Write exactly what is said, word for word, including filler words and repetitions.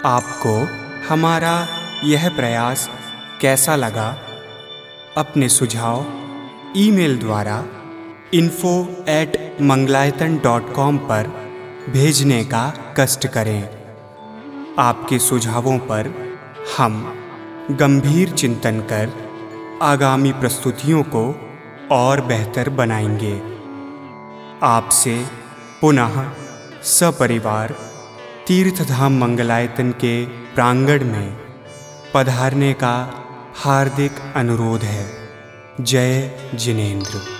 आपको हमारा यह प्रयास कैसा लगा? अपने सुझाव ईमेल द्वारा info at Mangalayatan dot com पर भेजने का कष्ट करें। आपके सुझावों पर हम गंभीर चिंतन कर आगामी प्रस्तुतियों को और बेहतर बनाएंगे। आपसे पुनः सपरिवार तीर्थधाम मंगलायतन के प्रांगण में पधारने का हार्दिक अनुरोध है। जय जिनेंद्र।